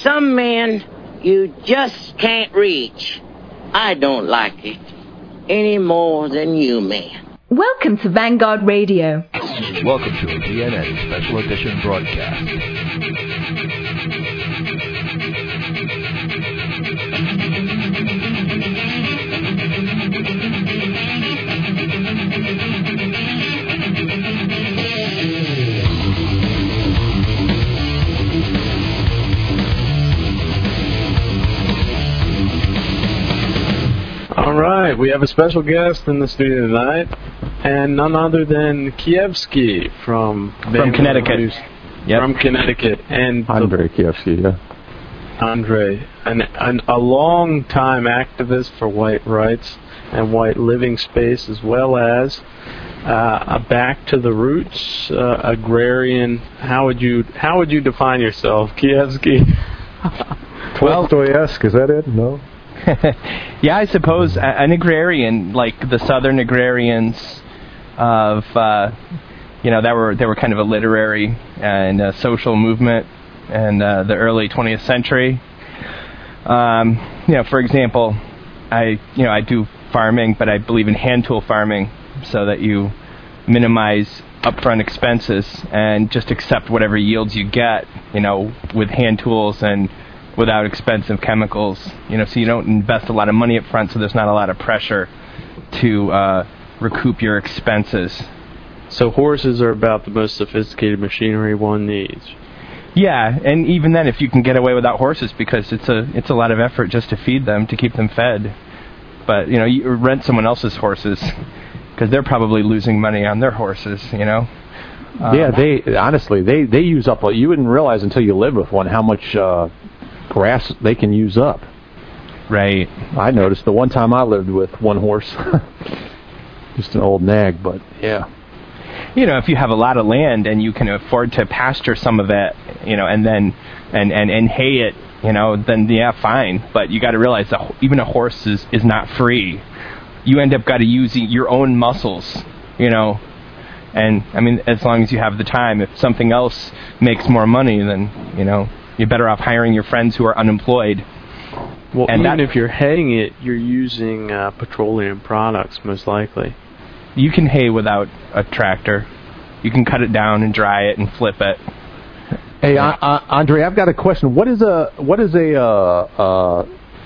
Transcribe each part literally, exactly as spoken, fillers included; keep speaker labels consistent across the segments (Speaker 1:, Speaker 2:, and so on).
Speaker 1: some men you just can't reach. I don't like it any more than you, man.
Speaker 2: Welcome to Vanguard Radio.
Speaker 3: Welcome to a D N A Special Edition broadcast.
Speaker 4: All right, we have a special guest in the studio tonight, and none other than Kievsky from
Speaker 5: from Connecticut.
Speaker 4: Yep. From Connecticut, and
Speaker 6: Andrei Kievsky, yeah.
Speaker 4: Andrei, an, an, a long-time activist for white rights and white living space, as well as uh, a back to the roots uh, agrarian. How would you how would you define yourself, Kievsky?
Speaker 6: Tolstoy-esque, is that it? No.
Speaker 5: Yeah, I suppose an agrarian, like the Southern agrarians of, uh, you know, that were they were kind of a literary and a social movement in uh, the early twentieth century. Um, you know, for example, I you know I do farming, but I believe in hand tool farming, so that you minimize upfront expenses and just accept whatever yields you get, you know, with hand tools and without expensive chemicals, you know, so you don't invest a lot of money up front, so there's not a lot of pressure to uh, recoup your expenses.
Speaker 4: So horses are about the most sophisticated machinery one needs.
Speaker 5: Yeah, and even then, if you can get away without horses, because it's a it's a lot of effort just to feed them, to keep them fed. But, you know, you rent someone else's horses, because they're probably losing money on their horses, you know. Um,
Speaker 6: yeah, they honestly, they, they use up, you wouldn't realize until you live with one how much Uh, grass they can use up.
Speaker 5: Right.
Speaker 6: I noticed the one time I lived with one horse. Just an old nag, but yeah.
Speaker 5: You know, if you have a lot of land and you can afford to pasture some of it, you know, and then and, and, and hay it, you know, then yeah, fine. But you got to realize that even a horse is, is not free. You end up got to using your own muscles, you know. And I mean, as long as you have the time, if something else makes more money, then, you know, you're better off hiring your friends who are unemployed.
Speaker 4: Well,
Speaker 5: and
Speaker 4: even
Speaker 5: that,
Speaker 4: if you're haying it, you're using uh, petroleum products, most likely.
Speaker 5: You can hay without a tractor. You can cut it down and dry it and flip it.
Speaker 6: Hey, yeah. uh, Andre, I've got a question. What is a what is a uh, uh,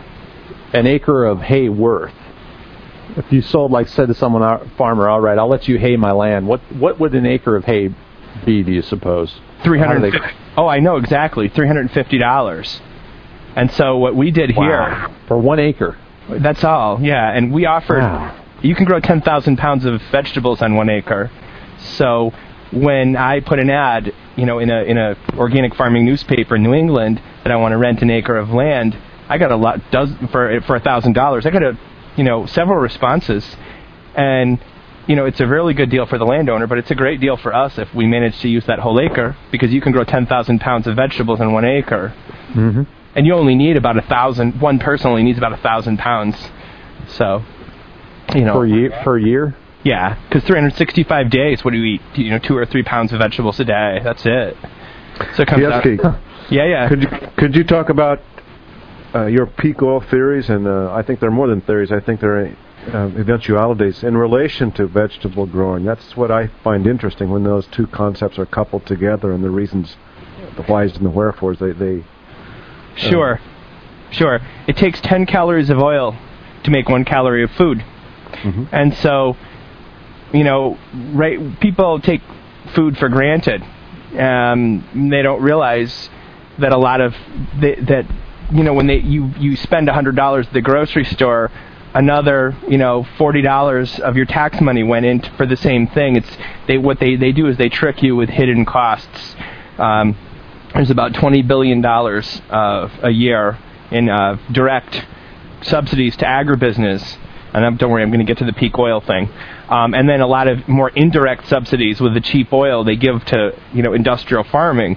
Speaker 6: an acre of hay worth? If you sold, like, said to someone, a farmer, all right, I'll let you hay my land. What what would an acre of hay be? Do you suppose?
Speaker 5: Three hundred. Oh, I know exactly. Three hundred and fifty dollars. And so what we did
Speaker 6: wow.
Speaker 5: here
Speaker 6: for one acre.
Speaker 5: That's all. Yeah, and we offered.
Speaker 6: Wow.
Speaker 5: You can grow ten thousand pounds of vegetables on one acre. So when I put an ad, you know, in a in a organic farming newspaper in New England that I want to rent an acre of land, I got a lot does for for a thousand dollars. I got a, you know, several responses, and. You know, it's a really good deal for the landowner, but it's a great deal for us if we manage to use that whole acre, because you can grow ten thousand pounds of vegetables in one acre.
Speaker 6: Mm-hmm.
Speaker 5: And you only need about a thousand, one person only needs about a thousand pounds. So, you know.
Speaker 6: Per year? Per year?
Speaker 5: Yeah, because three hundred sixty-five days, what do you eat? You know, two or three pounds of vegetables a day. That's it. So it comes out. Yeah, yeah.
Speaker 7: Could you, could you talk about uh, your peak oil theories? And uh, I think they're more than theories. I think they're Uh, eventualities in relation to vegetable growing. That's what I find interesting when those two concepts are coupled together, and the reasons, the whys and the wherefores. They, they uh,
Speaker 5: sure, sure. It takes ten calories of oil to make one calorie of food,
Speaker 7: mm-hmm.
Speaker 5: and so, you know, right? People take food for granted. Um, they don't realize that a lot of they, that you know when they you you spend a hundred dollars at the grocery store. Another, you know, forty dollars of your tax money went in for the same thing. It's they what they, they do is they trick you with hidden costs. Um, there's about twenty billion dollars uh, a year in uh, direct subsidies to agribusiness. And I'm, don't worry, I'm going to get to the peak oil thing. Um, and then a lot of more indirect subsidies with the cheap oil they give to, you know, industrial farming.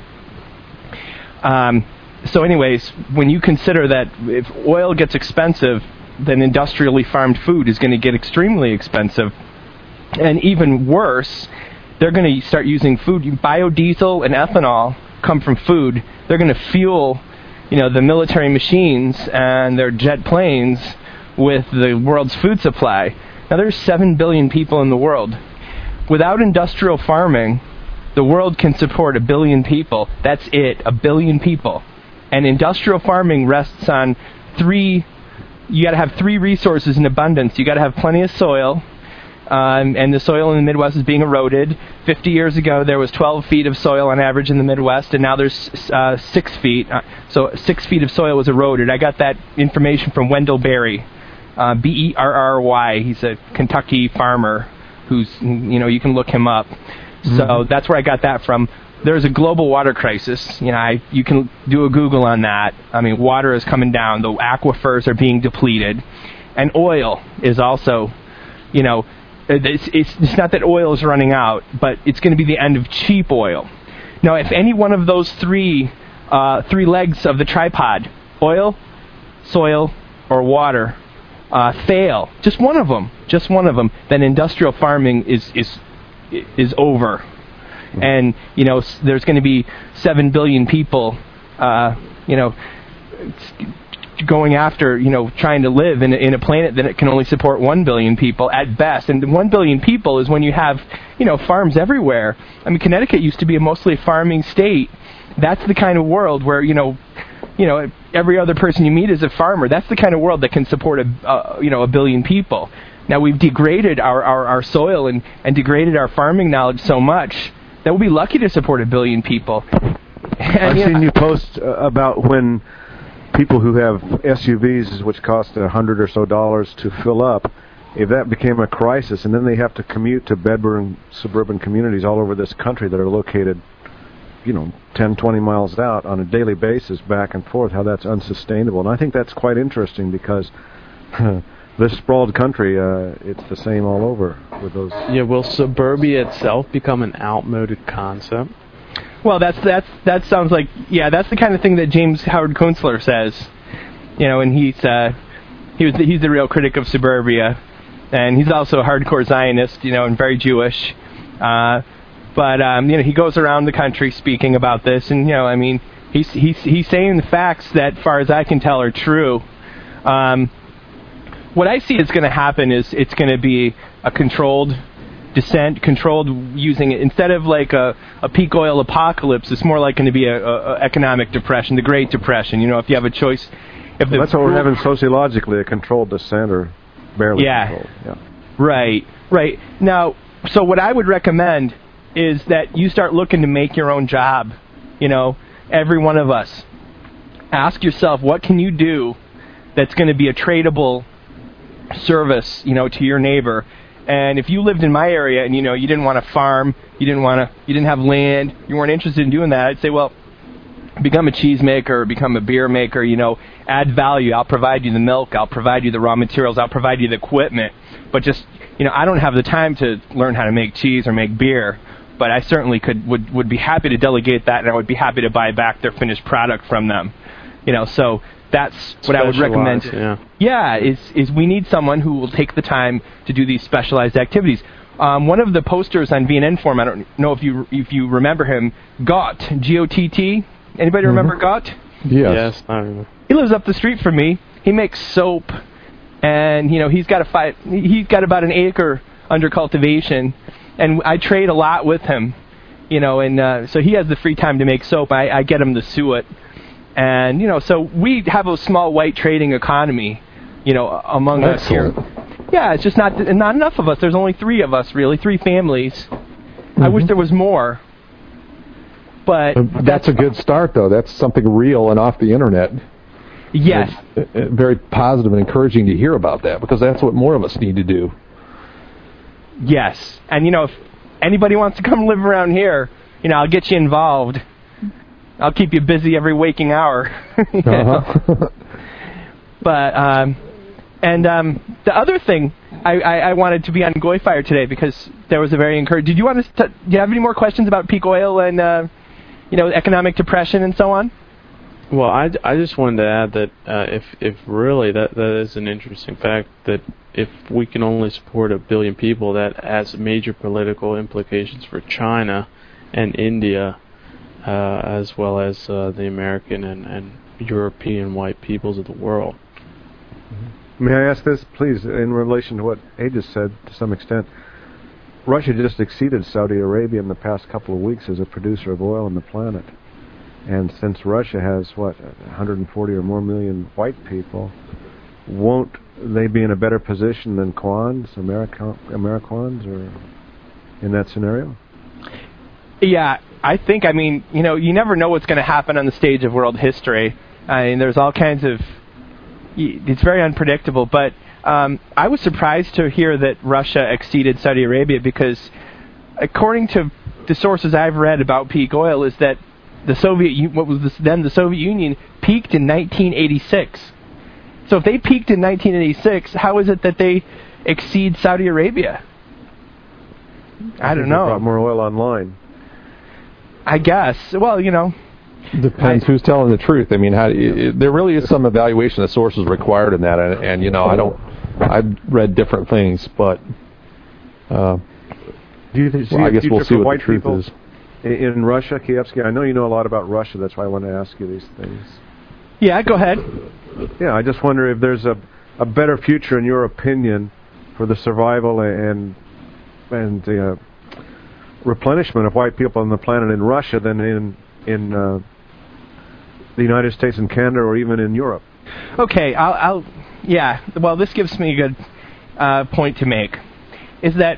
Speaker 5: Um, so anyways, when you consider that if oil gets expensive, then industrially farmed food is going to get extremely expensive. And even worse, they're going to start using food. Biodiesel and ethanol come from food. They're going to fuel you know, the military machines and their jet planes with the world's food supply. Now, there's seven billion people in the world. Without industrial farming, the world can support a billion people. That's it, a billion people. And industrial farming rests on three, you got to have three resources in abundance. You got to have plenty of soil, um, and the soil in the Midwest is being eroded. Fifty years ago, there was twelve feet of soil on average in the Midwest, and now there's uh, six feet. Uh, so six feet of soil was eroded. I got that information from Wendell Berry, uh, B E R R Y. He's a Kentucky farmer who's, you know, you can look him up. Mm-hmm. So that's where I got that from. There's a global water crisis. You know, I, you can do a Google on that. I mean, water is coming down. The aquifers are being depleted. And oil is also, you know, it's, it's, it's not that oil is running out, but it's going to be the end of cheap oil. Now, if any one of those three, uh, three legs of the tripod, oil, soil, or water, uh, fail, just one of them, just one of them, then industrial farming is is is over. And, you know, there's going to be seven billion people, uh, you know, going after, you know, trying to live in a, in a planet that it can only support one billion people at best. And one billion people is when you have, you know, farms everywhere. I mean, Connecticut used to be a mostly farming state. That's the kind of world where, you know, you know, every other person you meet is a farmer. That's the kind of world that can support, a, uh, you know, a billion people. Now, we've degraded our, our, our soil and, and degraded our farming knowledge so much that we'll be lucky to support a billion people. And,
Speaker 7: I've
Speaker 5: you
Speaker 7: seen
Speaker 5: know,
Speaker 7: you post uh, about when people who have S U Vs, which cost a hundred or so dollars to fill up, if that became a crisis, and then they have to commute to bedroom suburban communities all over this country that are located, you know, ten, twenty miles out on a daily basis, back and forth, how that's unsustainable. And I think that's quite interesting because this sprawled country, uh, it's the same all over with those.
Speaker 4: Yeah, will suburbia itself become an outmoded concept?
Speaker 5: Well, that's that's that sounds like yeah, that's the kind of thing that James Howard Kunstler says, you know, and he's uh, he was the, he's the real critic of suburbia, and he's also a hardcore Zionist, you know, and very Jewish. Uh, but um, you know, he goes around the country speaking about this, and you know, I mean, he's he's he's saying the facts that, far as I can tell, are true. Um, What I see is going to happen is it's going to be a controlled descent, controlled using it. Instead of like a, a peak oil apocalypse, it's more like going to be a, a, a economic depression, the Great Depression. You know, if you have a choice. If the
Speaker 7: well, that's what we're having sociologically, a controlled descent or barely
Speaker 5: yeah,
Speaker 7: controlled. Yeah.
Speaker 5: Right, right. Now, so what I would recommend is that you start looking to make your own job. You know, every one of us. Ask yourself, what can you do that's going to be a tradable service, you know, to your neighbor. And if you lived in my area and, you know, you didn't want to farm, you didn't want to, you didn't have land, you weren't interested in doing that, I'd say, well, become a cheese maker or become a beer maker, you know, add value. I'll provide you the milk, I'll provide you the raw materials, I'll provide you the equipment. But just, you know, I don't have the time to learn how to make cheese or make beer, but I certainly could, would, would be happy to delegate that, and I would be happy to buy back their finished product from them. You know, so that's what I would recommend.
Speaker 4: Yeah.
Speaker 5: Yeah, is is we need someone who will take the time to do these specialized activities. Um, one of the posters on V N N Forum, I don't know if you if you remember him, Gott, G O T T. Anybody
Speaker 6: Mm-hmm.
Speaker 5: remember Gott?
Speaker 6: Yes.
Speaker 4: Yes, I remember.
Speaker 5: He lives up the street from me. He makes soap, and you know he's got a five, he's got about an acre under cultivation, and I trade a lot with him. You know, and uh, so he has the free time to make soap. I, I get him to suet. And, you know, so we have a small white trading economy, you know, among
Speaker 6: Excellent.
Speaker 5: us here. Yeah, it's just not not enough of us. There's only three of us, really, three families. Mm-hmm. I wish there was more. But
Speaker 6: Uh, that's a good start, though. That's something real and off the internet.
Speaker 5: yes.
Speaker 6: It's, uh, very positive and encouraging to hear about that, because that's what more of us need to do.
Speaker 5: Yes. And, you know, if anybody wants to come live around here, you know, I'll get you involved. I'll keep you busy every waking hour. You know?
Speaker 6: Uh-huh.
Speaker 5: But, um, and um, the other thing, I, I, I wanted to be on Goy Fire today because there was a very encouraging... Did you want to... T- do you have any more questions about peak oil and, uh, you know, economic depression and so on?
Speaker 4: Well, I, I just wanted to add that uh, if if really that that is an interesting fact, that if we can only support a billion people, that has major political implications for China and India, uh, as well as uh, the American and, and European white peoples of the world.
Speaker 7: May I ask this, please, in relation to what Hay just said, to some extent? Russia just exceeded Saudi Arabia in the past couple of weeks as a producer of oil on the planet. And since Russia has, what, one hundred forty or more million white people, won't they be in a better position than Kwans, America, Americans, or in that scenario?
Speaker 5: Yeah, I think, I mean, you know, you never know what's going to happen on the stage of world history. I mean, there's all kinds of, it's very unpredictable, but um, I was surprised to hear that Russia exceeded Saudi Arabia because according to the sources I've read about peak oil is that the Soviet, what was this, then the Soviet Union peaked in nineteen eighty-six. So if they peaked in nineteen eighty-six, how is it that they exceed Saudi Arabia? I, I don't know.
Speaker 7: They brought more oil online.
Speaker 5: I guess. Well, you know.
Speaker 6: Depends I, who's telling the truth. I mean, how, it, there really is some evaluation of sources required in that, and, and you know, I don't. I've read different things, but uh,
Speaker 7: do you th- see
Speaker 6: well, I guess we'll see what
Speaker 7: white
Speaker 6: the truth
Speaker 7: people
Speaker 6: is.
Speaker 7: In Russia, Kievsky? I know you know a lot about Russia. That's why I want to ask you these things.
Speaker 5: Yeah, go ahead.
Speaker 7: Yeah, I just wonder if there's a a better future, in your opinion, for the survival and and the uh, replenishment of white people on the planet in Russia than in in uh, the United States and Canada, or even in Europe.
Speaker 5: Okay, I'll, I'll yeah. Well, this gives me a good uh, point to make. Is that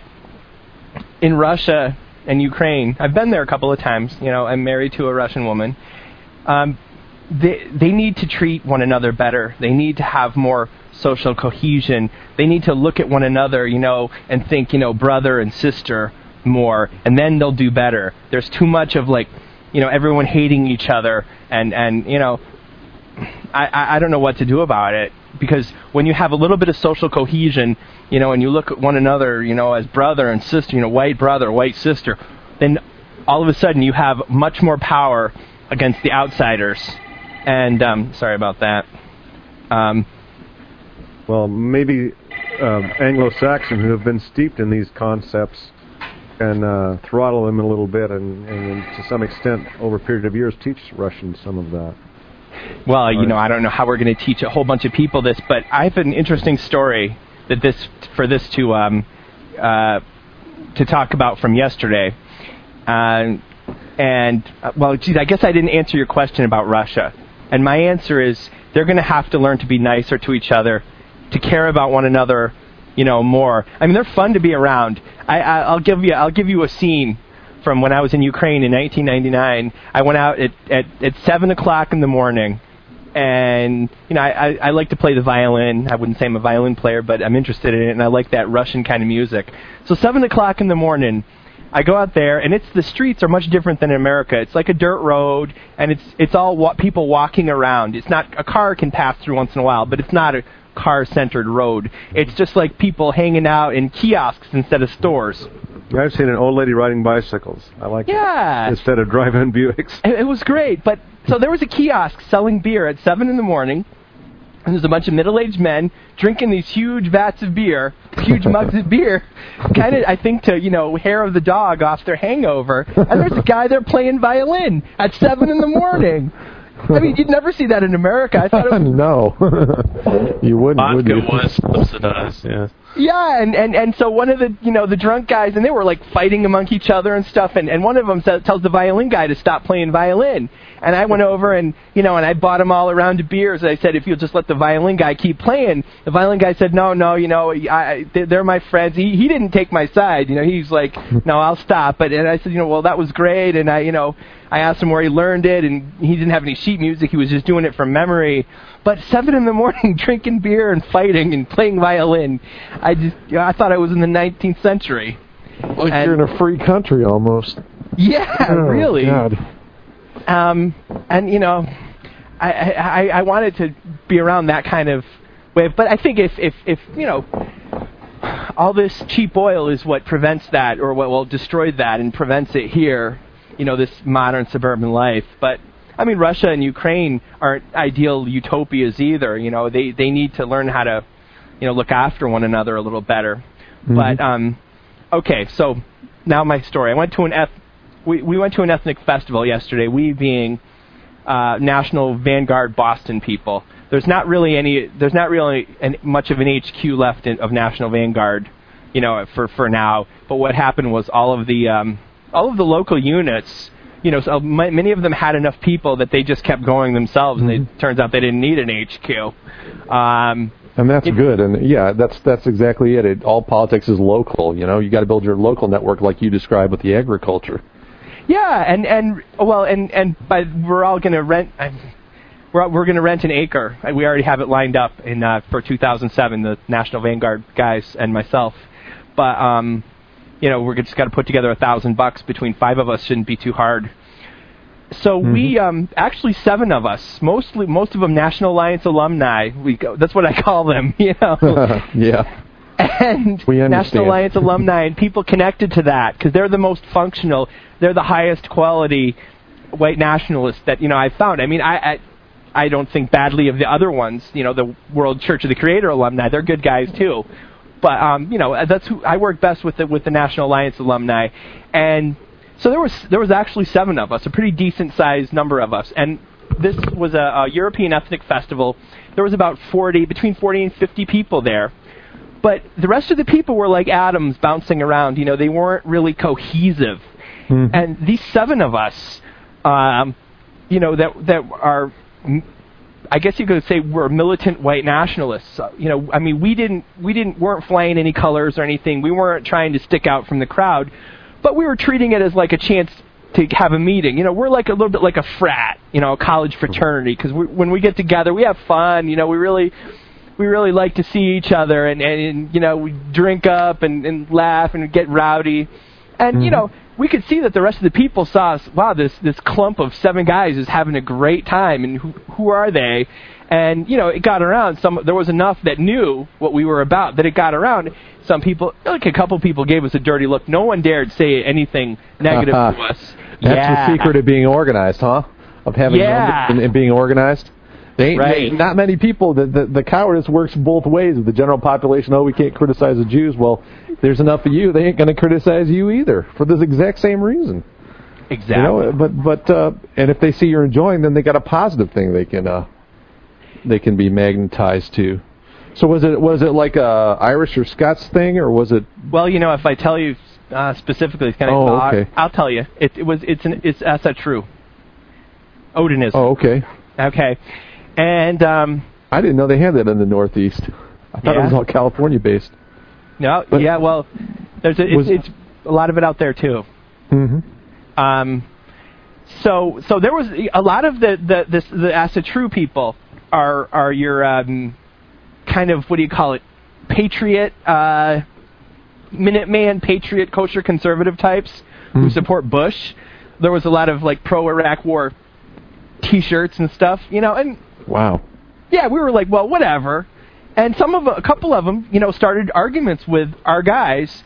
Speaker 5: in Russia and Ukraine, I've been there a couple of times. You know, I'm married to a Russian woman. Um, they they need to treat one another better. They need to have more social cohesion. They need to look at one another, you know, and think, you know, brother and sister more, and then they'll do better. There's too much of like, you know, everyone hating each other, and, and you know, I, I don't know what to do about it, because when you have a little bit of social cohesion, you know, and you look at one another, you know, as brother and sister, you know, white brother, white sister, then all of a sudden you have much more power against the outsiders. And, um, sorry about that. Um,
Speaker 7: well, maybe um, Anglo-Saxon, who have been steeped in these concepts, and uh, throttle them a little bit, and, and to some extent, over a period of years, teach Russians some of that.
Speaker 5: Well, you know, I don't know how we're going to teach a whole bunch of people this, but I have an interesting story that this for this to um, uh, to talk about from yesterday. Uh, and uh, well, geez, I guess I didn't answer your question about Russia. And my answer is they're going to have to learn to be nicer to each other, to care about one another, you know, more. I mean, they're fun to be around. I, I, I'll give you I'll give you a scene from when I was in Ukraine in nineteen ninety-nine. I went out at, at, at seven o'clock in the morning, and you know, I, I, I like to play the violin. I wouldn't say I'm a violin player, but I'm interested in it, and I like that Russian kind of music. So seven o'clock in the morning, I go out there, and it's the streets are much different than in America. It's like a dirt road, and it's it's all wa- people walking around. It's not a car can pass through once in a while, but it's not a car-centered road. It's just like people hanging out in kiosks instead of stores.
Speaker 7: I've seen an old lady riding bicycles. I like
Speaker 5: yeah.
Speaker 7: it. Instead of driving Buicks.
Speaker 5: It, it was great. But so there was a kiosk selling beer at seven in the morning, and there's a bunch of middle-aged men drinking these huge vats of beer, huge mugs of beer, kind of, I think, to, you know, hair of the dog off their hangover. And there's a guy there playing violin at seven in the morning. I mean, you'd never see that in America. I thought it was...
Speaker 6: No. You wouldn't,
Speaker 4: Vodka
Speaker 6: would you?
Speaker 4: was subsidized, yeah.
Speaker 5: Yeah, and, and, and so one of the, you know, the drunk guys, and they were, like, fighting among each other and stuff, and, and one of them sa- tells the violin guy to stop playing violin. And I went over and, you know, and I bought him all a round of beers. I said, if you'll just let the violin guy keep playing. The violin guy said, no, no, you know, I, they're my friends. He he didn't take my side. You know, he's like, no, I'll stop. But, and I said, you know, well, that was great. And I, you know, I asked him where he learned it, and he didn't have any sheet music. He was just doing it from memory. But seven in the morning, drinking beer and fighting and playing violin, I just, you know, I thought I was in the nineteenth century.
Speaker 6: Like
Speaker 5: and,
Speaker 6: you're in a free country almost.
Speaker 5: Yeah,
Speaker 6: oh,
Speaker 5: really.
Speaker 6: God.
Speaker 5: Um, and you know, I, I I wanted to be around that kind of way, but I think if if if you know, all this cheap oil is what prevents that, or what well destroyed that and prevents it here. You know, this modern suburban life, but. I mean, Russia and Ukraine aren't ideal utopias either. You know, they, they need to learn how to, you know, look after one another a little better. Mm-hmm. But um, okay, so now my story. I went to an eth- we we went to an ethnic festival yesterday. We being uh, National Vanguard Boston people. There's not really any. There's not really an, much of an H Q left in, of National Vanguard, you know, for for now. But what happened was all of the um, all of the local units, you know, so many of them had enough people that they just kept going themselves, mm-hmm. and it turns out they didn't need an H Q. Um,
Speaker 6: and that's
Speaker 5: it,
Speaker 6: good, and yeah, that's that's exactly it. it. All politics is local, you know. You got to build your local network, like you described with the agriculture.
Speaker 5: Yeah, and and well, and and by we're all going to rent. I'm, we're we're going to rent an acre. We already have it lined up in uh, for two thousand seven. The National Vanguard guys and myself, but um, you know, we're just got to put together a thousand bucks between five of us. Shouldn't be too hard. So mm-hmm. we, um, actually seven of us, mostly, most of them National Alliance alumni. We go, that's what I call them, you know.
Speaker 6: Yeah.
Speaker 5: And National Alliance alumni and people connected to that because they're the most functional. They're the highest quality white nationalists that, you know, I've found. I mean, I, I, I don't think badly of the other ones, you know, the World Church of the Creator alumni. They're good guys too. But, um, you know, that's who I work best with the, with the National Alliance alumni. And so there was there was actually seven of us, a pretty decent-sized number of us, and this was a, a European ethnic festival. There was about forty, between forty and fifty people there, but the rest of the people were like atoms bouncing around. You know, they weren't really cohesive. Mm-hmm. And these seven of us, um, you know, that that are, I guess you could say, we're militant white nationalists. Uh, you know, I mean, we didn't we didn't weren't flying any colors or anything. We weren't trying to stick out from the crowd. But we were treating it as like a chance to have a meeting. You know, we're like a little bit like a frat, you know, a college fraternity, because when we get together, we have fun. You know, we really, we really like to see each other, and, and, and you know, we drink up and, and laugh and get rowdy, and mm-hmm. you know, we could see that the rest of the people saw us. Wow, this this clump of seven guys is having a great time, and who who are they? And, you know, it got around. Some There was enough that knew what we were about that it got around. Some people, like a couple people gave us a dirty look. No one dared say anything negative uh-huh. to us.
Speaker 6: That's
Speaker 5: yeah.
Speaker 6: the secret of being organized, huh? Of having
Speaker 5: yeah.
Speaker 6: and, and being organized. They ain't,
Speaker 5: right.
Speaker 6: they, not many people, the, the, the cowardice works both ways. With the general population, oh, we can't criticize the Jews. Well, there's enough of you, they ain't going to criticize you either for this exact same reason.
Speaker 5: Exactly.
Speaker 6: You know, but, but uh, and if they see you're enjoying, then they got a positive thing they can... Uh, they can be magnetized to. So was it was it like a Irish or Scots thing, or was it?
Speaker 5: Well, you know, if I tell you uh, specifically, it's kind of.
Speaker 6: Oh, okay.
Speaker 5: I'll, I'll tell you. It, it was. It's an. It's that's not true. Odinism.
Speaker 6: Oh, okay.
Speaker 5: Okay, and um.
Speaker 6: I didn't know they had that in the Northeast. I thought
Speaker 5: yeah.
Speaker 6: it was all California based.
Speaker 5: No.
Speaker 6: But
Speaker 5: yeah. Well, there's a, it's, it's a lot of it out there too.
Speaker 6: Mm-hmm.
Speaker 5: Um. So so there was a lot of the the this, the Asatru people. Are are your um, kind of, what do you call it, patriot, uh, Minuteman, patriot, kosher conservative types mm-hmm. who support Bush. There was a lot of like pro-Iraq war T-shirts and stuff, you know, and
Speaker 6: wow,
Speaker 5: yeah, we were like, well, whatever. And some of a couple of them, you know, started arguments with our guys,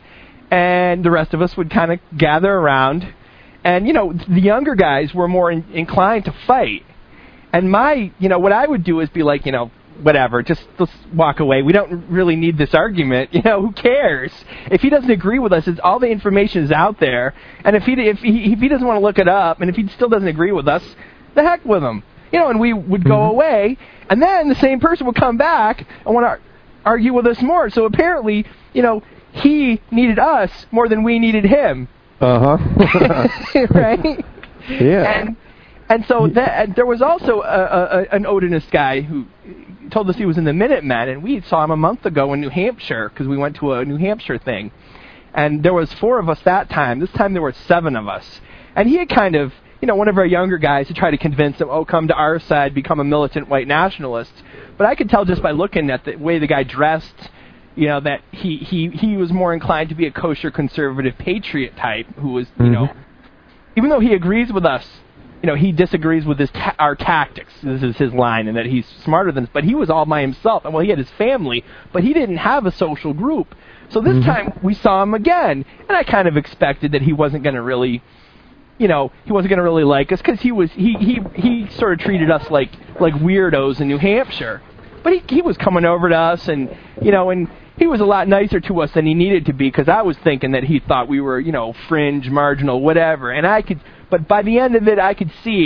Speaker 5: and the rest of us would kind of gather around, and you know, the younger guys were more in, inclined to fight. And my, you know, what I would do is be like, you know, whatever, just let's walk away. We don't really need this argument. You know, who cares? If he doesn't agree with us, it's, all the information is out there. And if he if he if he doesn't want to look it up, and if he still doesn't agree with us, the heck with him. You know, and we would go
Speaker 6: mm-hmm.
Speaker 5: away, and then the same person would come back and want to argue with us more. So apparently, you know, he needed us more than we needed him.
Speaker 6: Uh huh.
Speaker 5: Right?
Speaker 6: Yeah.
Speaker 5: And, And so that, there was also a, a, an Odinist guy who told us he was in the Minutemen, and we saw him a month ago in New Hampshire because we went to a New Hampshire thing. And there was four of us that time. This time there were seven of us. And he had kind of, you know, one of our younger guys to try to convince him, oh, come to our side, become a militant white nationalist. But I could tell just by looking at the way the guy dressed, you know, that he, he, he was more inclined to be a kosher conservative patriot type who was, you mm-hmm. know, even though he agrees with us, you know, he disagrees with his ta- our tactics. This is his line, and that he's smarter than us. But he was all by himself. And well, he had his family, but he didn't have a social group. So this mm-hmm. time we saw him again, and I kind of expected that he wasn't going to really, you know, he wasn't going to really like us because he was he he he sort of treated us like like weirdos in New Hampshire. But he he was coming over to us, and you know, and he was a lot nicer to us than he needed to be because I was thinking that he thought we were, you know, fringe, marginal, whatever. And I could. But by the end of it, I could see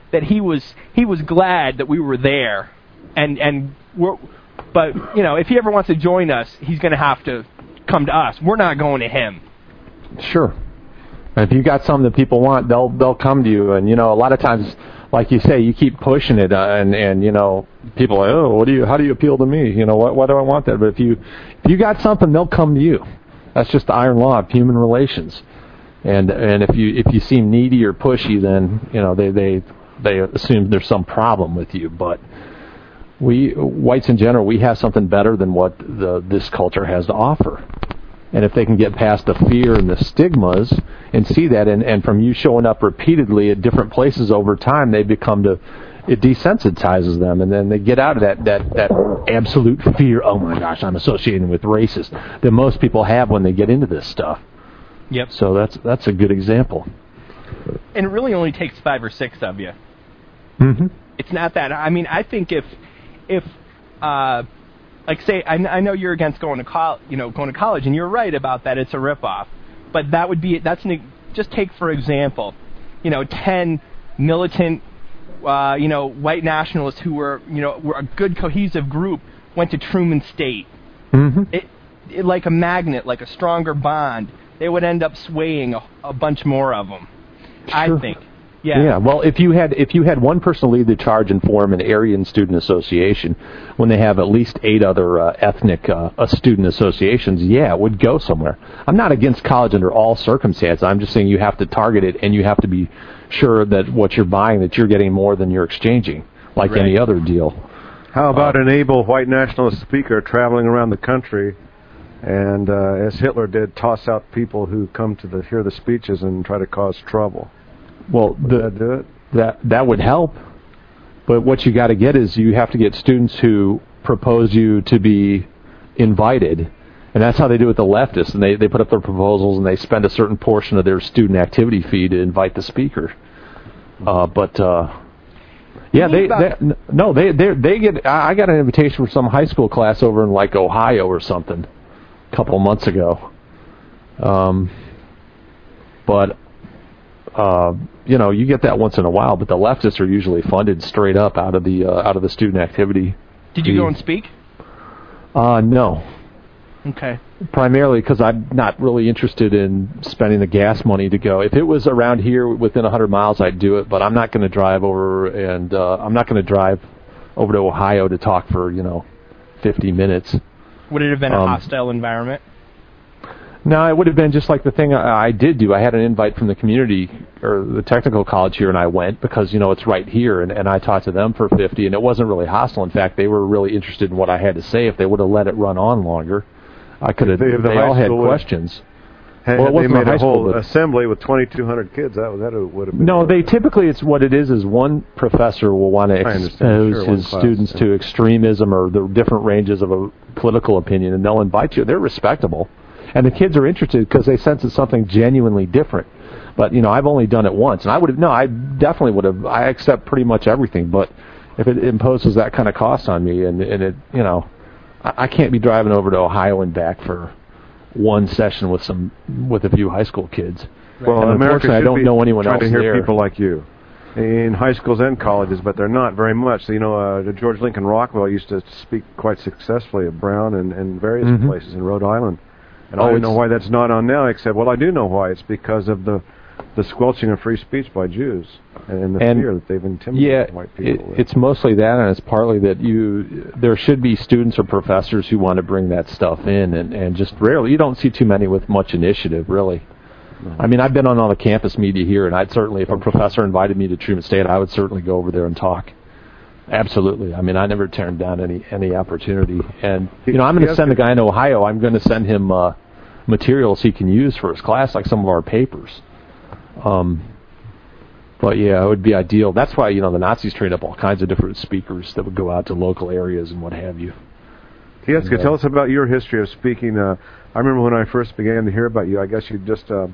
Speaker 5: that he was he was glad that we were there, and and we're, but you know, if he ever wants to join us, he's going to have to come to us. We're not going to him.
Speaker 6: Sure. And if you got something that people want, they'll they'll come to you. And you know, a lot of times, like you say, you keep pushing it, uh, and and you know, people are like, oh, what do you? How do you appeal to me? You know, what why do I want that? But if you if you got something, they'll come to you. That's just the iron law of human relations. And and if you if you seem needy or pushy, then you know they they they assume there's some problem with you. But we whites in general, we have something better than what the this culture has to offer. And if they can get past the fear and the stigmas and see that, and, and from you showing up repeatedly at different places over time, they become to, it desensitizes them, and then they get out of that, that, that absolute fear, oh my gosh, I'm associating with racist, that most people have when they get into this stuff.
Speaker 5: Yep.
Speaker 6: So that's that's a good example.
Speaker 5: And it really only takes five or six of you.
Speaker 6: Mm-hmm.
Speaker 5: It's not that. I mean, I think if, if, uh, like say, I, I know you're against going to col, you know, going to college, and you're right about that. It's a ripoff. But that would be that's an, just take for example, you know, ten militant, uh, you know, white nationalists who were, you know, were a good cohesive group went to Truman State.
Speaker 6: Mm-hmm.
Speaker 5: It, it like a magnet, like a stronger bond. They would end up swaying a, a bunch more of them. Sure. I think. Yeah.
Speaker 6: Yeah. Well, if you had if you had one person lead the charge and form an Aryan student association, when they have at least eight other uh, ethnic uh, uh, student associations, yeah, it would go somewhere. I'm not against college under all circumstances. I'm just saying you have to target it, and you have to be sure that what you're buying, that you're getting more than you're exchanging, like
Speaker 5: right.
Speaker 6: any other deal.
Speaker 7: How about
Speaker 6: uh,
Speaker 7: an able white nationalist speaker traveling around the country, and uh, as Hitler did, toss out people who come to the, hear the speeches and try to cause trouble?
Speaker 6: Well,
Speaker 7: Would
Speaker 6: the,
Speaker 7: that do it?
Speaker 6: That that would help, but what you got to get is you have to get students who propose you to be invited, and that's how they do it with the leftists. And they, they put up their proposals and they spend a certain portion of their student activity fee to invite the speaker. Uh, but uh, yeah, they, they no they they they get. I got an invitation for some high school class over in like Ohio or something a couple of months ago. Um, but. Uh, you know, you get that once in a while, but the leftists are usually funded straight up out of the uh, out of the student activity.
Speaker 5: Did you
Speaker 6: fee.
Speaker 5: go and speak?
Speaker 6: Uh, no.
Speaker 5: Okay.
Speaker 6: Primarily because I'm not really interested in spending the gas money to go. If it was around here within one hundred miles, I'd do it, but I'm not going to drive over, and uh, I'm not going to drive over to Ohio to talk for, you know, fifty minutes.
Speaker 5: Would it have been
Speaker 6: um,
Speaker 5: a hostile environment?
Speaker 6: No, it would have been just like the thing I, I did do. I had an invite from the community or the technical college here, and I went because, you know, it's right here, and, and I talked to them for fifty, and it wasn't really hostile. In fact, they were really interested in what I had to say. If they would have let it run on longer, I could have. They,
Speaker 7: the
Speaker 6: they all had questions.
Speaker 7: Had,
Speaker 6: well, it
Speaker 7: they
Speaker 6: wasn't
Speaker 7: made
Speaker 6: a high
Speaker 7: a whole
Speaker 6: school,
Speaker 7: assembly with twenty-two hundred kids. That that would have been.
Speaker 6: No, they typically it's what it is is one professor will want to expose
Speaker 7: sure,
Speaker 6: his
Speaker 7: class,
Speaker 6: students
Speaker 7: yeah.
Speaker 6: to extremism or the different ranges of a political opinion, and they'll invite you. They're respectable. And the kids are interested because they sense it's something genuinely different. But, you know, I've only done it once. And I would have, no, I definitely would have, I accept pretty much everything. But if it imposes that kind of cost on me, and, and it, you know, I, I can't be driving over to Ohio and back for one session with some, with a few high school kids.
Speaker 7: Well,
Speaker 6: and
Speaker 7: America should
Speaker 6: I don't
Speaker 7: be
Speaker 6: know anyone
Speaker 7: trying
Speaker 6: else
Speaker 7: to hear
Speaker 6: there.
Speaker 7: people like you in high schools and colleges, but they're not very much. So, you know, uh, George Lincoln Rockwell used to speak quite successfully at Brown and, and various
Speaker 6: Mm-hmm.
Speaker 7: places in Rhode Island. And
Speaker 6: Oh,
Speaker 7: I don't
Speaker 6: it's-
Speaker 7: know why that's not on now, except, well, I do know why. It's because of the the squelching of free speech by Jews and the
Speaker 6: And,
Speaker 7: fear that they've intimidated
Speaker 6: Yeah,
Speaker 7: white
Speaker 6: it,
Speaker 7: people with.
Speaker 6: it's mostly that, and it's partly that you. There should be students or professors who want to bring that stuff in, and, and just rarely you don't see too many with much initiative, really.
Speaker 7: No.
Speaker 6: I mean, I've been on all the campus media here, and I'd certainly, if a professor invited me to Truman State, I would certainly go over there and talk. Absolutely. I mean, I never turned down any any opportunity, and you know, I'm going to send the guy in Ohio. I'm going to send him uh, materials he can use for his class, like some of our papers. Um. But yeah, it would be ideal. That's why, you know, the Nazis trained up all kinds of different speakers that would go out to local areas and what have you.
Speaker 7: Jessica,
Speaker 6: Yeah.
Speaker 7: tell us about your history of speaking. Uh, I remember when I first began to hear about you, I guess you'd just, uh,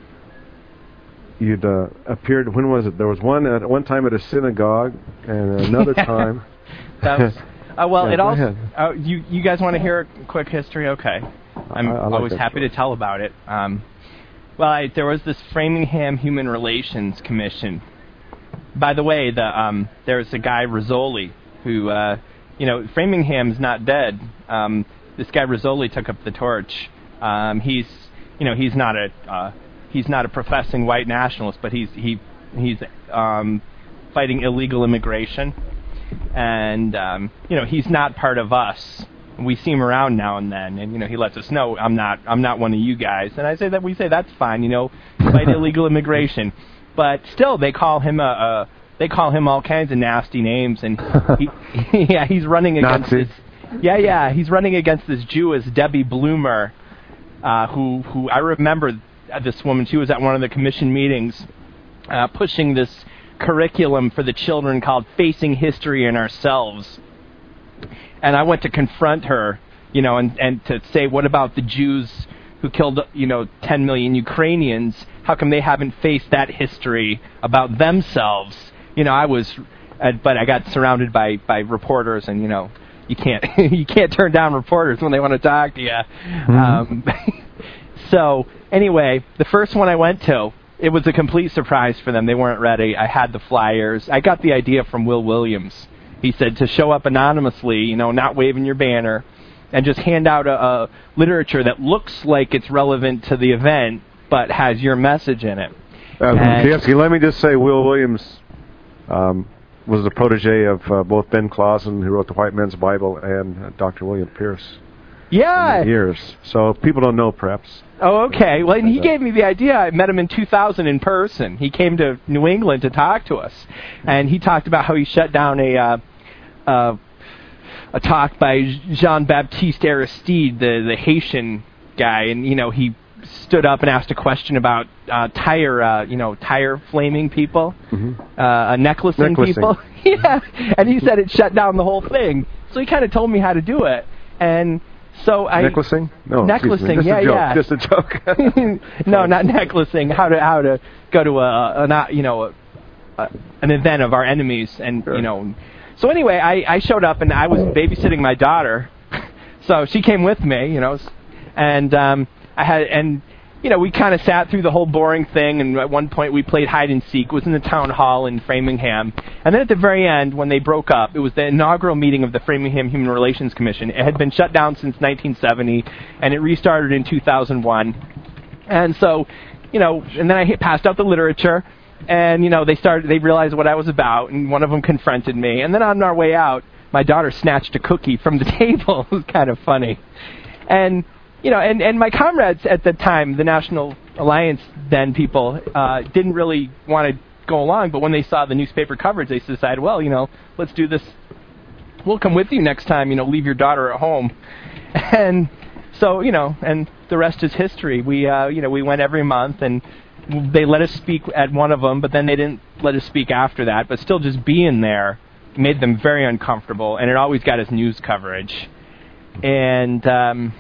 Speaker 7: you'd uh, appeared, when was it? There was one at one time at a synagogue, and another time.
Speaker 5: That was, uh, well,
Speaker 7: Yeah,
Speaker 5: it
Speaker 7: go
Speaker 5: also,
Speaker 7: ahead.
Speaker 5: uh, you, you guys want to hear a quick history? Okay. I'm
Speaker 7: I- I like
Speaker 5: always
Speaker 7: that
Speaker 5: happy
Speaker 7: story.
Speaker 5: to tell about it. Um, well, I, there was this Framingham Human Relations Commission by the way, the um, there's a guy Rizzoli who, uh, you know, Framingham's not dead. Um, this guy Rizzoli took up the torch. Um, he's, you know, he's not a uh, he's not a professing white nationalist, but he's he he's um, fighting illegal immigration, and um, you know, he's not part of us. We see him around now and then, and you know, he lets us know I'm not I'm not one of you guys. And I say that we say that's fine, you know, fight illegal immigration. But still, they call him a, a they call him all kinds of nasty names, and he, yeah, he's running against
Speaker 7: Nazi.
Speaker 5: this, yeah yeah he's running against this Jewess Debbie Bloomer, uh, who who I remember this woman. She was at one of the commission meetings, uh, pushing this curriculum for the children called Facing History and Ourselves. And I went to confront her, you know, and, and to say, what about the Jews who killed, you know, ten million Ukrainians? How come they haven't faced that history about themselves? You know, I was, uh, but I got surrounded by, by reporters, and, you know, you can't you can't turn down reporters when they want to talk to you. Mm-hmm. Um, so, anyway, the first one I went to, it was a complete surprise for them. They weren't ready. I had the flyers. I got the idea from Will Williams. He said to show up anonymously, you know, not waving your banner, and just hand out a, a literature that looks like it's relevant to the event, but has your message in it.
Speaker 7: Uh, Kiefsky, let me just say, Will Williams um, was the protege of uh, both Ben Clausen, who wrote the White Man's Bible, and uh, Doctor William Pierce.
Speaker 5: Yeah.
Speaker 7: Years. So people don't know, perhaps.
Speaker 5: Oh, okay. Well, and he gave me the idea. I met him in two thousand in person. He came to New England to talk to us, and he talked about how he shut down a uh, uh, a talk by Jean-Baptiste Aristide, the the Haitian guy, and you know he stood up and asked a question about uh, tire, uh, you know, tire flaming people, mm-hmm. uh, necklacing, necklacing people. Yeah, and he said it shut down the whole thing. So he kind of told me how to do it, and. So I
Speaker 7: necklacing? No,
Speaker 5: necklacing.
Speaker 7: Just
Speaker 5: yeah,
Speaker 7: a joke.
Speaker 5: yeah.
Speaker 7: Just a joke.
Speaker 5: No, not necklacing. How to how to go to a, a not you know a, a, an event of our enemies, and sure. you know. So anyway, I, I showed up and I was babysitting my daughter, so she came with me, you know, and um, I had and you know we kind of sat through the whole boring thing, and at one point we played hide and seek. It was in the town hall in Framingham, and then at the very end, when they broke up, it was the inaugural meeting of the Framingham Human Relations Commission. It had been shut down since nineteen seventy, and it restarted in two thousand one. And so, you know, and then I passed out the literature, and you know they started. They realized what I was about, and one of them confronted me. And then on our way out, my daughter snatched a cookie from the table. It was kind of funny, and. You know, and, and my comrades at the time, the National Alliance then people, uh, didn't really want to go along, but when they saw the newspaper coverage, they decided, well, you know, let's do this. We'll come with you next time, you know, leave your daughter at home. And so, you know, and the rest is history. We, uh, you know, we went every month, and they let us speak at one of them, but then they didn't let us speak after that. But still just being there made them very uncomfortable, and it always got us news coverage. And, um...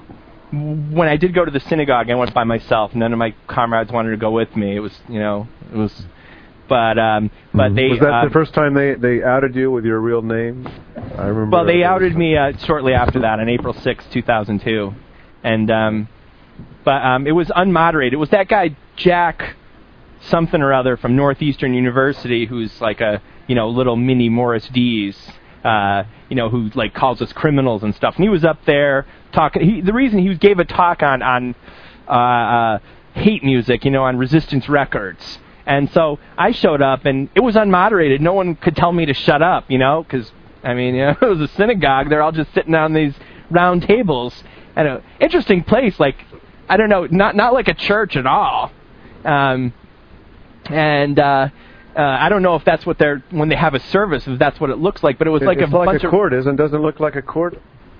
Speaker 5: when I did go to the synagogue, I went by myself. None of my comrades wanted to go with me. It was, you know, it was, but um, but
Speaker 7: mm-hmm.
Speaker 5: they.
Speaker 7: Was that
Speaker 5: uh,
Speaker 7: the first time they, they outed you with your real name? I remember.
Speaker 5: Well, they outed me uh, shortly after that, on April sixth, two thousand two, and um, but um, it was unmoderated. It was that guy Jack something or other from Northeastern University, who's like a you know little mini Morris Dees. Uh, you know, who like calls us criminals and stuff. And he was up there talking. He, the reason he gave a talk on on uh, uh, hate music, you know, on Resistance Records. And so I showed up, and it was unmoderated. No one could tell me to shut up, you know, because I mean, you know, it was a synagogue. They're all just sitting on these round tables, and an interesting place. Like I don't know, not not like a church at all. Um, and uh, Uh, I don't know if that's what they're when they have a service, if that's what it looks like, but it was
Speaker 7: it,
Speaker 5: like
Speaker 7: it's
Speaker 5: a
Speaker 7: like
Speaker 5: bunch
Speaker 7: a
Speaker 5: of
Speaker 7: court, isn't? Doesn't it look like a court?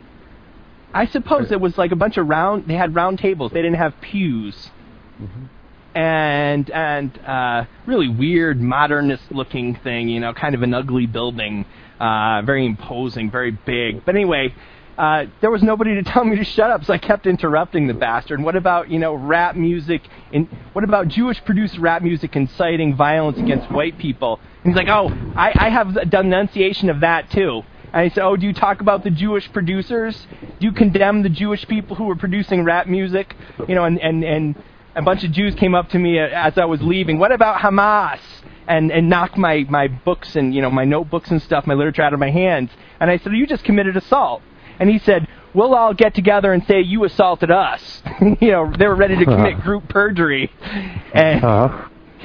Speaker 5: I suppose it was like a bunch of round. They had round tables. They didn't have pews, mm-hmm. and and uh, really weird modernist-looking thing. You know, kind of an ugly building, uh, very imposing, very big. But anyway. Uh, there was nobody to tell me to shut up, so I kept interrupting the bastard. And what about, you know, rap music? And what about Jewish-produced rap music inciting violence against white people? And he's like, oh, I, I have a denunciation of that, too. And I said, oh, do you talk about the Jewish producers? Do you condemn the Jewish people who were producing rap music? You know, and, and, and a bunch of Jews came up to me as I was leaving. What about Hamas? And and knocked my, my books and, you know, my notebooks and stuff, my literature out of my hands. And I said, you just committed assault. And he said, we'll all get together and say you assaulted us. You know, they were ready to commit group perjury. And
Speaker 7: Uh-huh.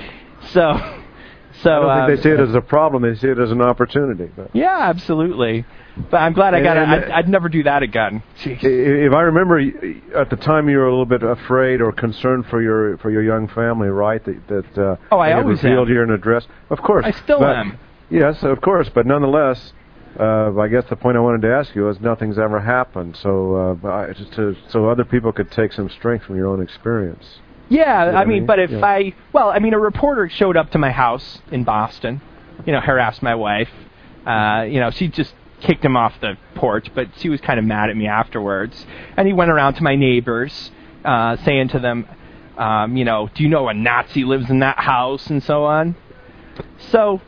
Speaker 5: so... So,
Speaker 7: I don't
Speaker 5: uh,
Speaker 7: think they see it as a problem. They see it as an opportunity. But.
Speaker 5: Yeah, absolutely. But I'm glad I got it. I'd, I'd never do that again. Jeez.
Speaker 7: If I remember, at the time you were a little bit afraid or concerned for your for your young family, right? That, that uh,
Speaker 5: oh, I
Speaker 7: they
Speaker 5: always
Speaker 7: revealed
Speaker 5: am.
Speaker 7: your address. Of course,
Speaker 5: I still
Speaker 7: but,
Speaker 5: am.
Speaker 7: Yes, of course, but nonetheless, uh, I guess the point I wanted to ask you is nothing's ever happened. So, uh, I, just to, so other people could take some strength from your own experience.
Speaker 5: Yeah,
Speaker 7: You know
Speaker 5: I mean,
Speaker 7: I
Speaker 5: but if
Speaker 7: yeah.
Speaker 5: I, well, I mean, a reporter showed up to my house in Boston, you know, harassed my wife. Uh, you know, she just kicked him off the porch, but she was kind of mad at me afterwards. And he went around to my neighbors, uh, saying to them, um, you know, do you know a Nazi lives in that house, and so on. So,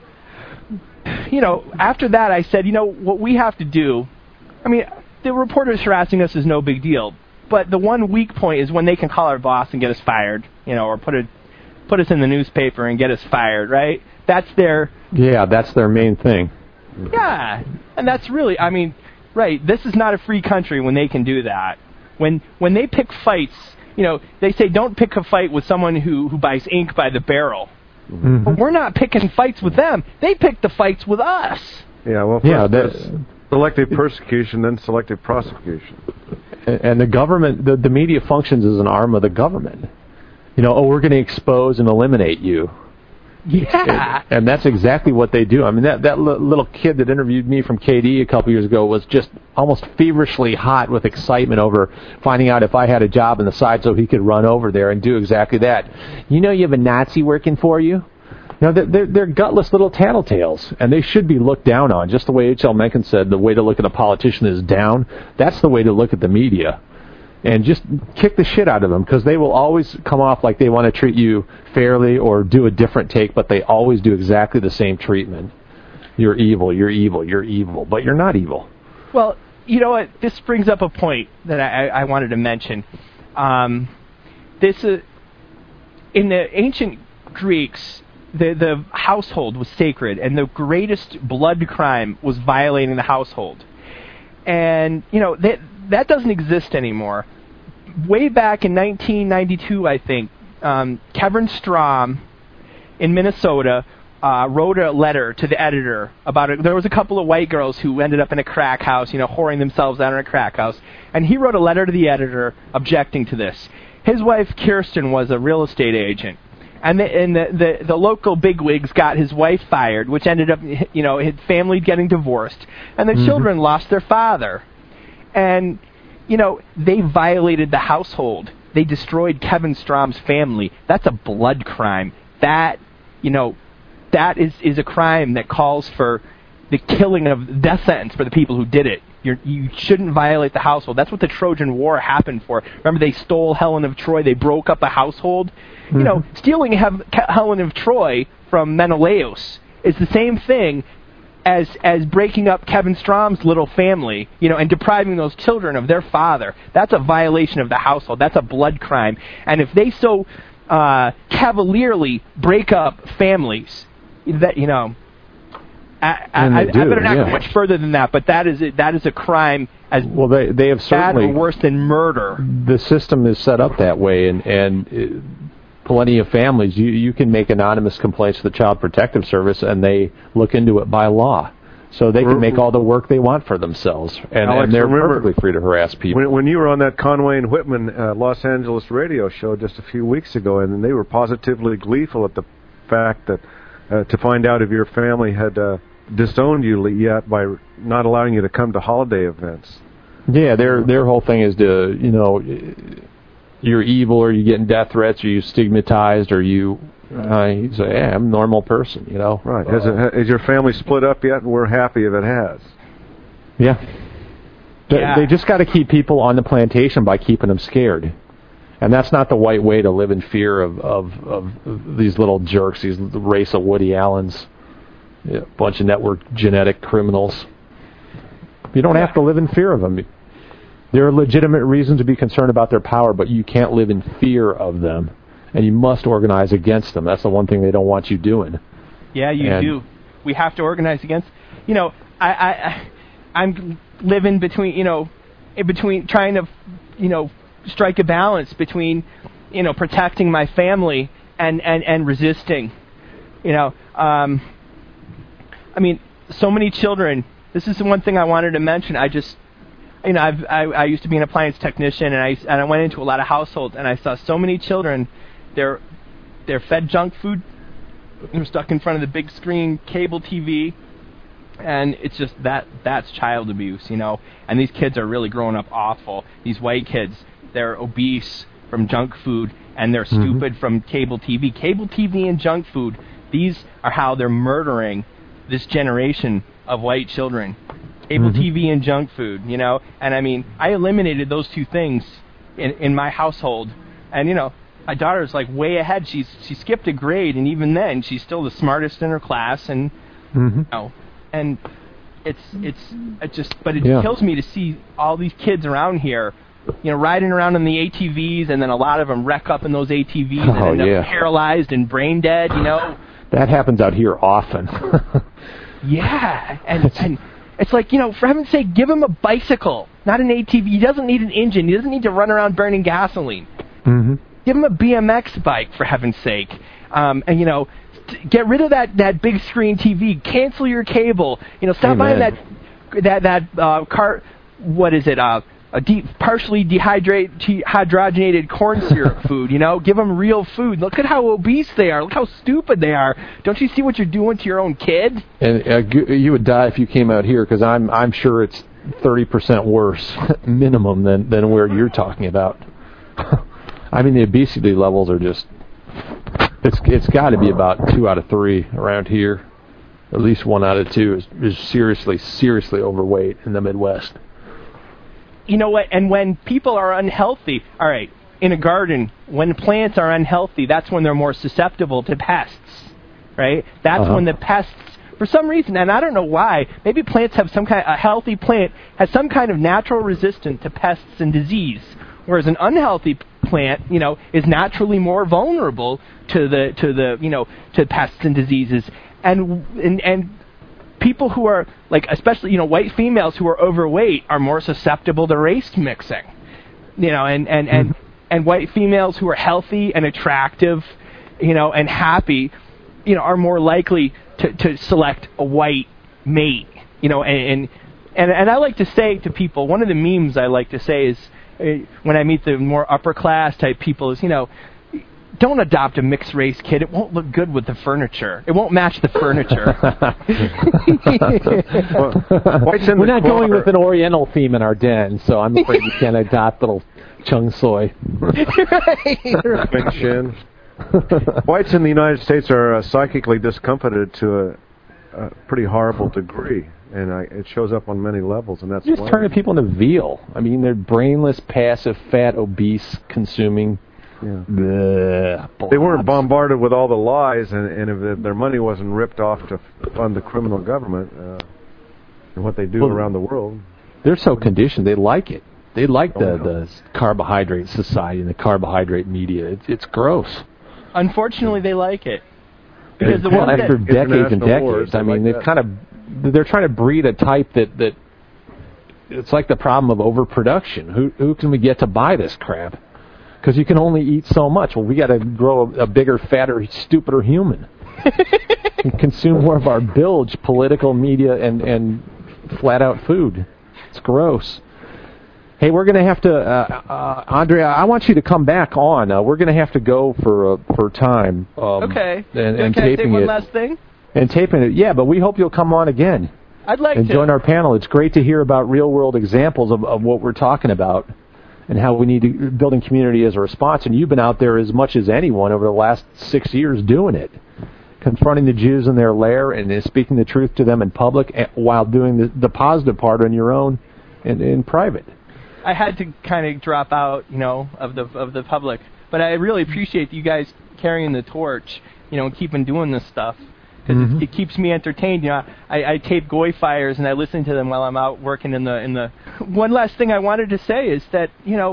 Speaker 5: you know, after that I said, you know, what we have to do, I mean, the reporters harassing us is no big deal. But the one weak point is when they can call our boss and get us fired, you know, or put a, put us in the newspaper and get us fired, right? That's their...
Speaker 6: Yeah, that's their main thing.
Speaker 5: Yeah, and that's really, I mean, right, this is not a free country when they can do that. When when they pick fights, you know, they say don't pick a fight with someone who, who buys ink by the barrel.
Speaker 6: Mm-hmm.
Speaker 5: But we're not picking fights with them. They pick the fights with us.
Speaker 7: Yeah, well,
Speaker 6: Yeah,
Speaker 7: first
Speaker 6: that-
Speaker 7: there's selective persecution, then selective prosecution.
Speaker 6: And the government, the, the media functions as an arm of the government. You know, oh, we're going to expose and eliminate you.
Speaker 5: Yeah.
Speaker 6: And, and that's exactly what they do. I mean, that, that li- little kid that interviewed me from K D a couple years ago was just almost feverishly hot with excitement over finding out if I had a job on the side so he could run over there and do exactly that. You know you have a Nazi working for you? You know, they're, they're gutless little tattletales, and they should be looked down on. Just the way H L Mencken said, the way to look at a politician is down. That's the way to look at the media. And just kick the shit out of them, because they will always come off like they want to treat you fairly or do a different take, but they always do exactly the same treatment. You're evil, you're evil, you're evil, but you're not evil.
Speaker 5: Well, you know what? This brings up a point that I, I wanted to mention. Um, this uh, in the ancient Greeks, the the household was sacred, and the greatest blood crime was violating the household. And you know that that doesn't exist anymore. Way back in nineteen ninety-two, I think, um, Kevin Strom in Minnesota uh, wrote a letter to the editor about it. There was a couple of white girls who ended up in a crack house, you know, whoring themselves out in a crack house, and he wrote a letter to the editor objecting to this. His wife Kirsten was a real estate agent. And, the, and the, the, the local bigwigs got his wife fired, which ended up, you know, his family getting divorced. And the mm-hmm. children lost their father. And, you know, they violated the household. They destroyed Kevin Strom's family. That's a blood crime. That, you know, that is, is a crime that calls for the killing of death sentence for the people who did it. You're, you shouldn't violate the household. That's what the Trojan War happened for. Remember, they stole Helen of Troy. They broke up a household. Mm-hmm. You know, stealing Helen of Troy from Menelaus is the same thing as as breaking up Kevin Strom's little family, you know, and depriving those children of their father. That's a violation of the household. That's a blood crime. And if they so uh, cavalierly break up families, that, you know, I, I, I,
Speaker 6: do,
Speaker 5: I better not
Speaker 6: yeah.
Speaker 5: go much further than that, but that is a, that is a crime as
Speaker 6: well. They they have certainly
Speaker 5: bad or worse than murder.
Speaker 6: The system is set up that way, and and it, plenty of families, you you can make anonymous complaints to the Child Protective Service, and they look into it by law, so they can make all the work they want for themselves, and,
Speaker 7: Alex,
Speaker 6: and they're
Speaker 7: remember,
Speaker 6: perfectly free to harass people.
Speaker 7: When, when you were on that Conway and Whitman uh, Los Angeles radio show just a few weeks ago, and they were positively gleeful at the fact that uh, to find out if your family had uh, disowned you yet by not allowing you to come to holiday events.
Speaker 6: Yeah, their their whole thing is to, you know, you're evil, or you getting death threats, or you stigmatized, or you uh, you say, yeah, I'm a normal person, you know.
Speaker 7: Right.
Speaker 6: Uh,
Speaker 7: has, it, has your family split up yet? We're happy if it has.
Speaker 6: Yeah. They,
Speaker 5: yeah.
Speaker 6: they just got to keep people on the plantation by keeping them scared. And that's not the white way to live in fear of, of, of these little jerks, these race of Woody Allens, a bunch of network genetic criminals. You don't have to live in fear of them. There are legitimate reasons to be concerned about their power, but you can't live in fear of them. and you must organize against them. That's the one thing they don't want you doing.
Speaker 5: Yeah, you
Speaker 6: and
Speaker 5: do. We have to organize against. You know, I, I, I I'm living between, you know, in between trying to, you know, strike a balance between, you know, protecting my family and and and resisting. You know, um, I mean, so many children. This is the one thing I wanted to mention. I just, you know, I've, I I used to be an appliance technician, and I and I went into a lot of households, and I saw so many children. They're they're fed junk food. They're stuck in front of the big screen cable T V, and it's just that that's child abuse, you know. And these kids are really growing up awful. These white kids, they're obese from junk food, and they're stupid mm-hmm. from cable T V. Cable T V and junk food. These are how they're murdering this generation of white children. Cable mm-hmm. T V and junk food, you know. And I mean, I eliminated those two things in in my household, and you know. My daughter's like way ahead. She's she skipped a grade, and even then, she's still the smartest in her class. And
Speaker 6: mm-hmm.
Speaker 5: you know, and it's it's it just, but it
Speaker 6: yeah.
Speaker 5: kills me to see all these kids around here, you know, riding around in the A T Vs, and then a lot of them wreck up in those A T Vs
Speaker 6: oh,
Speaker 5: and end
Speaker 6: yeah.
Speaker 5: up paralyzed and brain dead. You know,
Speaker 6: that happens out here often.
Speaker 5: yeah, and and. It's like, you know, for heaven's sake, give him a bicycle, not an A T V. He doesn't need an engine. He doesn't need to run around burning gasoline.
Speaker 6: Mm-hmm.
Speaker 5: Give him a B M X bike, for heaven's sake. Um, and, you know, t- get rid of that, that big screen T V. Cancel your cable. You know, stop
Speaker 6: Amen.
Speaker 5: buying that that that uh, car. What is it? Uh, a deep, partially dehydrated, hydrogenated corn syrup food. You know, give them real food. Look at how obese they are. Look how stupid they are. Don't you see what you're doing to your own kid?
Speaker 6: And uh, you would die if you came out here, because I'm I'm sure it's thirty percent worse minimum than than where you're talking about. I mean, the obesity levels are just, it's it's got to be about two out of three around here. At least one out of two is, is seriously, seriously overweight in the Midwest.
Speaker 5: You know what? And when people are unhealthy, all right, in a garden, when plants are unhealthy, that's when they're more susceptible to pests, right? That's
Speaker 6: uh-huh.
Speaker 5: when the pests, for some reason, and I don't know why, maybe plants have some kind, a healthy plant has some kind of natural resistance to pests and disease, whereas an unhealthy plant, you know, is naturally more vulnerable to the to the you know to pests and diseases, and and and people who are like, especially you know white females who are overweight are more susceptible to race mixing, you know, and and and, and white females who are healthy and attractive, you know, and happy, you know, are more likely to to select a white mate, you know, and and and I like to say to people, one of the memes I like to say is, when I meet the more upper class type people, is, you know, don't adopt a mixed race kid. It won't look good with the furniture. It won't match the furniture.
Speaker 7: well,
Speaker 6: We're not car. going with an Oriental theme in our den, so I'm afraid you can't adopt little Chung Soy.
Speaker 5: right.
Speaker 7: Big chin. Whites in the United States are uh, psychically discomfited to a, a pretty horrible degree. And I, it shows up on many levels, and that's
Speaker 6: just
Speaker 7: why.
Speaker 6: turning people into veal. I mean, they're brainless, passive, fat, obese, consuming.
Speaker 7: Yeah.
Speaker 6: Bleh,
Speaker 7: they weren't bombarded with all the lies, and, and if their money wasn't ripped off to fund the criminal government uh, and what they do well, around the world.
Speaker 6: They're so conditioned; they like it. They like
Speaker 7: oh,
Speaker 6: the,
Speaker 7: no.
Speaker 6: the carbohydrate society and the carbohydrate media. It's, it's gross.
Speaker 5: Unfortunately, they like it. Because the
Speaker 6: well,
Speaker 5: one
Speaker 6: after
Speaker 5: that
Speaker 6: decades and decades,
Speaker 7: wars,
Speaker 6: I mean,
Speaker 7: like
Speaker 6: they've kind of they're trying to breed a type that, that it's like the problem of overproduction. Who who can we get to buy this crap? Because you can only eat so much. Well, we got to grow a, a bigger, fatter, stupider human. And consume more of our bilge, political media, and, and flat-out food. It's gross. Hey, we're going to have to, uh, uh, Andrea, I want you to come back on. Uh, we're going to have to go for uh, for time. Um,
Speaker 5: okay.
Speaker 6: And, and
Speaker 5: Can I say
Speaker 6: taping
Speaker 5: one
Speaker 6: it.
Speaker 5: last thing?
Speaker 6: And taping it, yeah, but we hope you'll come on again.
Speaker 5: I'd like
Speaker 6: and
Speaker 5: to.
Speaker 6: And join our panel. It's great to hear about real-world examples of, of what we're talking about and how we need to building community as a response. And you've been out there as much as anyone over the last six years doing it, confronting the Jews in their lair and speaking the truth to them in public while doing the, the positive part on your own and in private.
Speaker 5: I had to kind of drop out, you know, of the of the public, but I really appreciate you guys carrying the torch, you know, and keeping doing this stuff. Because mm-hmm. it, it keeps me entertained. You know, I, I tape Goy fires and I listen to them while I'm out working in the in the. One last thing I wanted to say is that, you know,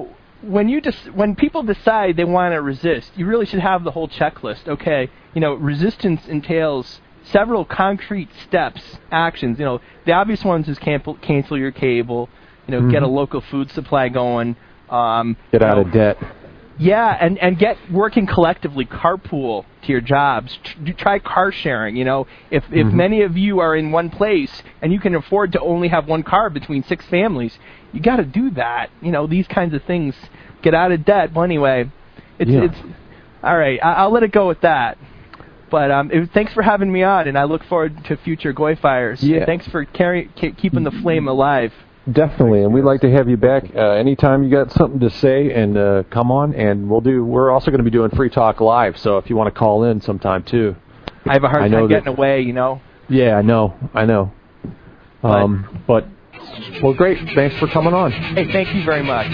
Speaker 5: when you just when people decide they want to resist, you really should have the whole checklist. Okay, you know, resistance entails several concrete steps, actions. You know, the obvious ones is cancel, cancel your cable. You know, mm-hmm. get a local food supply going. Um,
Speaker 6: get out
Speaker 5: know,
Speaker 6: of debt.
Speaker 5: Yeah, and, and get working collectively, carpool to your jobs. Tr- try car sharing, you know. If if
Speaker 6: Mm-hmm.
Speaker 5: many of you are in one place and you can afford to only have one car between six families, you got to do that. You know, these kinds of things. Get out of debt. Well, anyway, it's,
Speaker 6: Yeah.
Speaker 5: it's all right. I, I'll let it go with that. But um, it, thanks for having me on, and I look forward to future Goy Fires.
Speaker 6: Yeah.
Speaker 5: Thanks for carry, ke- keeping the flame alive.
Speaker 6: Definitely, and we'd like to have you back uh, anytime you got something to say, and uh, come on, and we'll do. We're also going to be doing Free Talk Live, so if you want to call in sometime too.
Speaker 5: I have a hard
Speaker 6: I know
Speaker 5: time
Speaker 6: that-
Speaker 5: getting away, you know.
Speaker 6: Yeah, I know, I know. Um, but well, great. Thanks for coming on.
Speaker 5: Hey, thank you very much.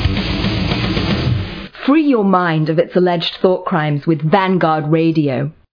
Speaker 2: Free your mind of its alleged thought crimes with Vanguard Radio.